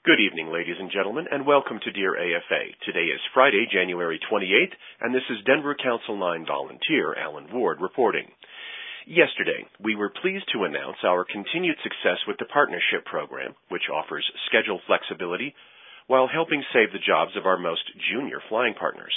Good evening, ladies and gentlemen, and welcome to Dear AFA. Today is Friday, January 28th, and this is Denver Council 9 volunteer Alan Ward reporting. Yesterday, we were pleased to announce our continued success with the Partnership Program, which offers schedule flexibility while helping save the jobs of our most junior flying partners.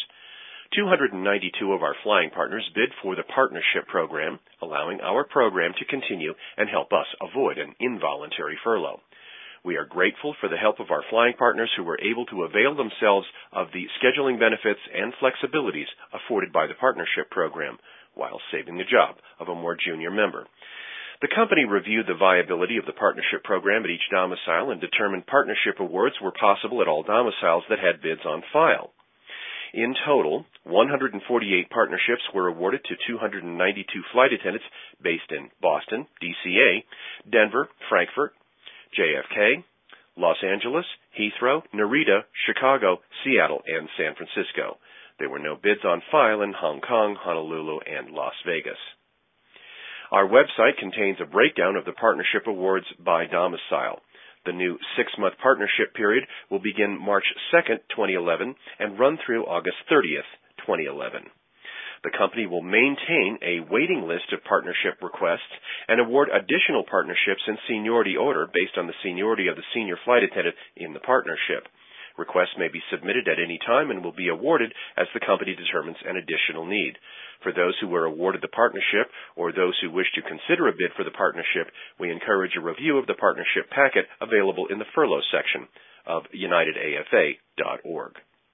292 of our flying partners bid for the Partnership Program, allowing our program to continue and help us avoid an involuntary furlough. We are grateful for the help of our flying partners who were able to avail themselves of the scheduling benefits and flexibilities afforded by the Partnership Program while saving the job of a more junior member. The company reviewed the viability of the Partnership Program at each domicile and determined partnership awards were possible at all domiciles that had bids on file. In total, 148 partnerships were awarded to 292 flight attendants based in Boston, DCA, Denver, Frankfurt, JFK, Los Angeles, Heathrow, Narita, Chicago, Seattle, and San Francisco. There were no bids on file in Hong Kong, Honolulu, and Las Vegas. Our website contains a breakdown of the partnership awards by domicile. The new 6-month partnership period will begin March 2nd, 2011, and run through August 30th, 2011. The company will maintain a waiting list of partnership requests and award additional partnerships in seniority order based on the seniority of the senior flight attendant in the partnership. Requests may be submitted at any time and will be awarded as the company determines an additional need. For those who were awarded the partnership or those who wish to consider a bid for the partnership, we encourage a review of the partnership packet available in the furlough section of unitedafa.org.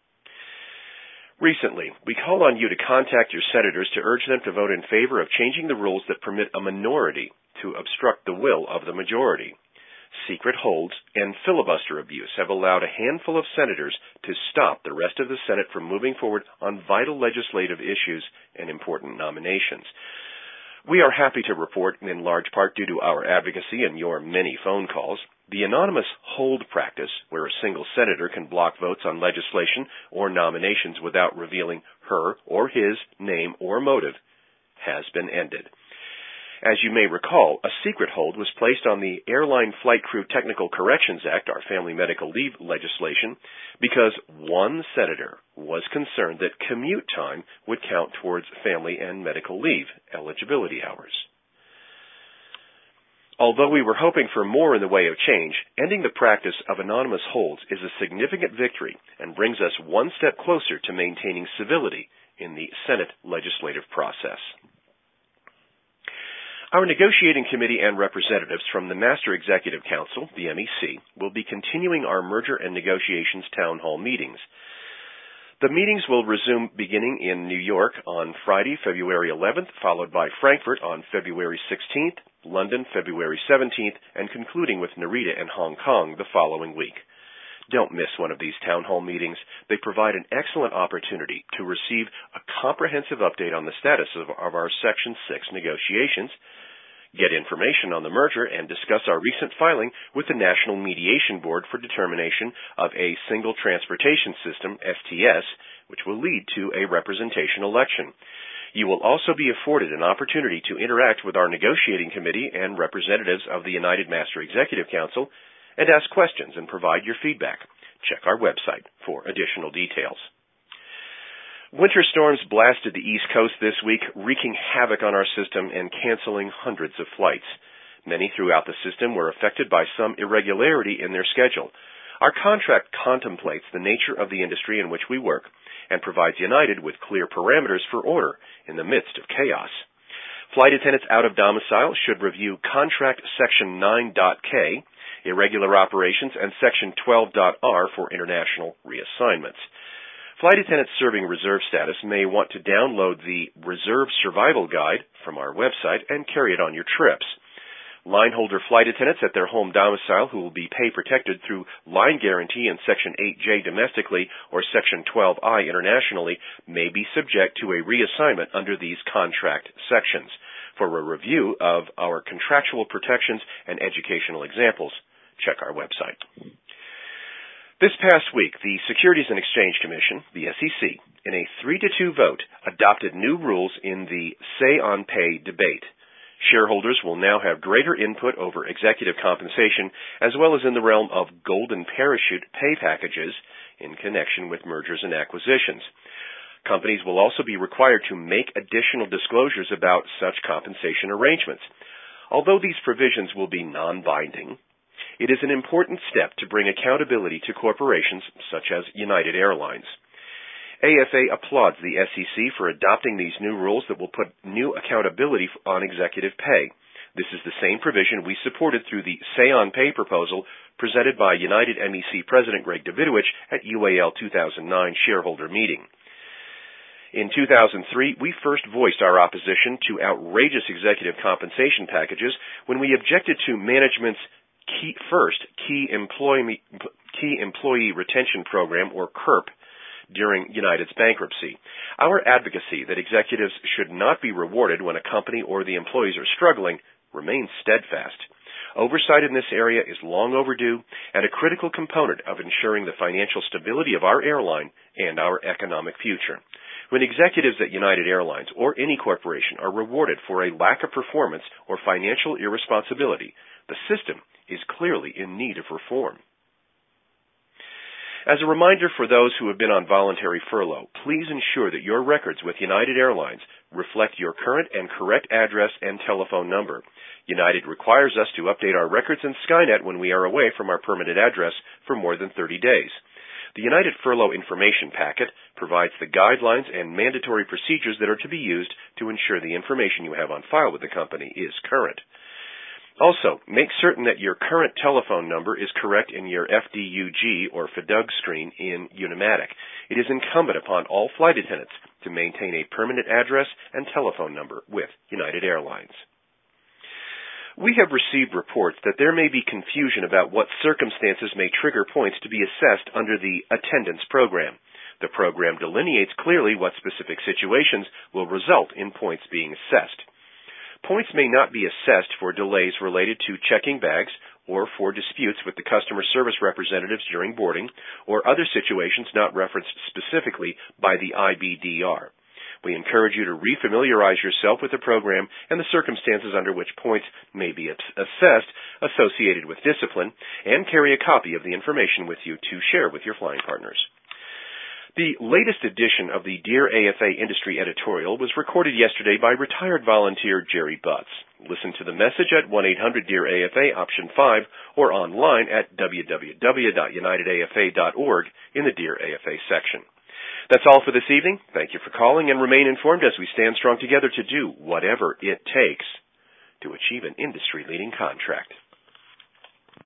Recently, we called on you to contact your senators to urge them to vote in favor of changing the rules that permit a minority to obstruct the will of the majority. Secret holds and filibuster abuse have allowed a handful of senators to stop the rest of the Senate from moving forward on vital legislative issues and important nominations. We are happy to report, in large part due to our advocacy and your many phone calls, the anonymous hold practice, where a single senator can block votes on legislation or nominations without revealing her or his name or motive, has been ended. As you may recall, a secret hold was placed on the Airline Flight Crew Technical Corrections Act, our Family Medical Leave legislation, because one senator was concerned that commute time would count towards family and medical leave eligibility hours. Although we were hoping for more in the way of change, ending the practice of anonymous holds is a significant victory and brings us one step closer to maintaining civility in the Senate legislative process. Our negotiating committee and representatives from the Master Executive Council, the MEC, will be continuing our merger and negotiations town hall meetings. The meetings will resume beginning in New York on Friday, February 11th, followed by Frankfurt on February 16th, London February 17th, and concluding with Narita and Hong Kong the following week. Don't miss one of these town hall meetings. They provide an excellent opportunity to receive a comprehensive update on the status of our Section 6 negotiations, get information on the merger, and discuss our recent filing with the National Mediation Board for determination of a single transportation system, STS, which will lead to a representation election. You will also be afforded an opportunity to interact with our negotiating committee and representatives of the United Master Executive Council and ask questions and provide your feedback. Check our website for additional details. Winter storms blasted the East Coast this week, wreaking havoc on our system and canceling hundreds of flights. Many throughout the system were affected by some irregularity in their schedule. Our contract contemplates the nature of the industry in which we work and provides United with clear parameters for order in the midst of chaos. Flight attendants out of domicile should review Contract Section 9.K, Irregular Operations, and Section 12.R for international reassignments. Flight attendants serving reserve status may want to download the Reserve Survival Guide from our website and carry it on your trips. Lineholder flight attendants at their home domicile who will be pay protected through line guarantee in Section 8J domestically or Section 12I internationally may be subject to a reassignment under these contract sections. For a review of our contractual protections and educational examples, check our website. This past week, the Securities and Exchange Commission, the SEC, in a 3-2 vote, adopted new rules in the Say on Pay debate. Shareholders will now have greater input over executive compensation, as well as in the realm of golden parachute pay packages in connection with mergers and acquisitions. Companies will also be required to make additional disclosures about such compensation arrangements. Although these provisions will be non-binding, it is an important step to bring accountability to corporations such as United Airlines. AFA applauds the SEC for adopting these new rules that will put new accountability on executive pay. This is the same provision we supported through the Say on Pay proposal presented by United MEC President Greg Davidovich at UAL 2009 shareholder meeting. In 2003, we first voiced our opposition to outrageous executive compensation packages when we objected to management's Key Employee Retention Program, or KERP, during United's bankruptcy. Our advocacy that executives should not be rewarded when a company or the employees are struggling remains steadfast. Oversight in this area is long overdue and a critical component of ensuring the financial stability of our airline and our economic future. When executives at United Airlines or any corporation are rewarded for a lack of performance or financial irresponsibility, the system is clearly in need of reform. As a reminder for those who have been on voluntary furlough, please ensure that your records with United Airlines reflect your current and correct address and telephone number. United requires us to update our records in Skynet when we are away from our permanent address for more than 30 days. The United Furlough Information Packet provides the guidelines and mandatory procedures that are to be used to ensure the information you have on file with the company is current. Also, make certain that your current telephone number is correct in your FDUG or FDUG screen in Unimatic. It is incumbent upon all flight attendants to maintain a permanent address and telephone number with United Airlines. We have received reports that there may be confusion about what circumstances may trigger points to be assessed under the attendance program. The program delineates clearly what specific situations will result in points being assessed. Points may not be assessed for delays related to checking bags or for disputes with the customer service representatives during boarding or other situations not referenced specifically by the IBDR. We encourage you to refamiliarize yourself with the program and the circumstances under which points may be assessed associated with discipline, and carry a copy of the information with you to share with your flying partners. The latest edition of the Dear AFA Industry editorial was recorded yesterday by retired volunteer Jerry Butts. Listen to the message at 1-800-DEAR-AFA, option 5, or online at www.unitedafa.org in the Dear AFA section. That's all for this evening. Thank you for calling, and remain informed as we stand strong together to do whatever it takes to achieve an industry-leading contract.